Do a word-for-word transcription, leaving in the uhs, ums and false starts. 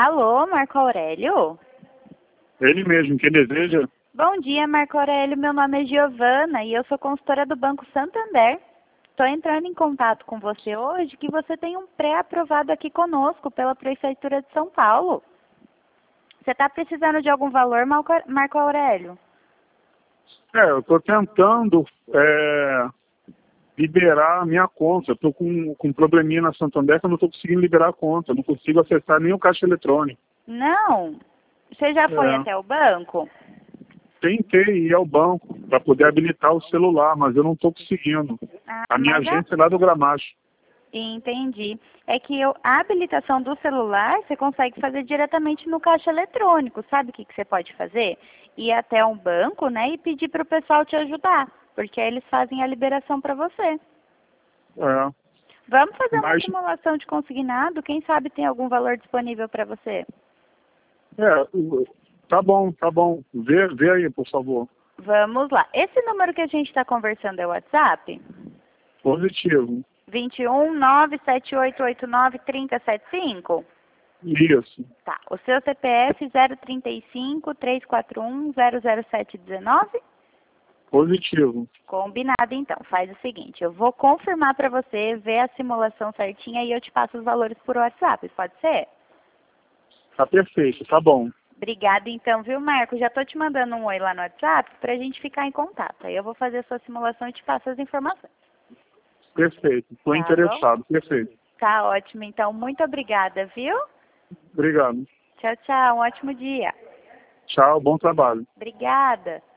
Alô, Marco Aurélio? Ele mesmo, quem deseja? Bom dia, Marco Aurélio. Meu nome é Giovana e eu sou consultora do Banco Santander. Estou entrando em contato com você hoje que você tem um pré-aprovado aqui conosco pela Prefeitura de São Paulo. Você está precisando de algum valor, Marco Aurélio? É, eu estou tentando é, liberar a minha conta. Estou com, com um probleminha na Santander que eu não estou conseguindo liberar a conta. Não consigo acessar nem o caixa eletrônico. Não? Você já foi É. até o banco? Tentei ir ao banco para poder habilitar o celular, mas eu não estou conseguindo. Ah, A minha mas já... agência é lá do Gramacho. Entendi. É que eu, a habilitação do celular você consegue fazer diretamente no caixa eletrônico. Sabe o que, que você pode fazer? Ir até um banco, né, e pedir para o pessoal te ajudar, porque aí eles fazem a liberação para você. É. Vamos fazer uma Mas, simulação de consignado? Quem sabe tem algum valor disponível para você? é, tá bom, tá bom. Vê, vê aí, por favor. Vamos lá. Esse número que a gente está conversando é o WhatsApp? Positivo. dois um nove sete oito oito nove três zero sete cinco? Isso. Tá. O seu C P F zero três cinco, três quatro um, zero zero sete um nove? Positivo. Combinado, então. Faz o seguinte, eu vou confirmar para você, ver a simulação certinha e eu te passo os valores por WhatsApp, pode ser? Tá perfeito, tá bom. Obrigada, então, viu, Marco? Já tô te mandando um oi lá no WhatsApp pra gente ficar em contato. Aí eu vou fazer a sua simulação e te passo as informações. Perfeito. Estou Tá interessado. Perfeito. Tá ótimo, então. Muito obrigada, viu? Obrigado. Tchau, tchau. Um ótimo dia. Tchau, bom trabalho. Obrigada.